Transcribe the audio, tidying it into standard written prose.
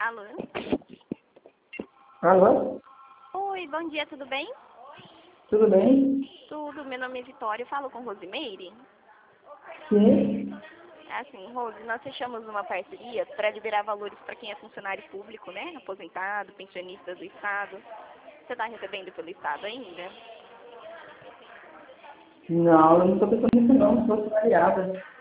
Alô? Alô? Oi, bom dia, tudo bem? Tudo bem? Tudo, meu nome é Vitória, eu falo com Rosimeire. Sim. Assim, Rose, nós fechamos uma parceria para liberar valores para quem é funcionário público, né? Aposentado, pensionista do Estado. Você está recebendo pelo Estado ainda? Não, eu não estou pensando nisso não, sou variada.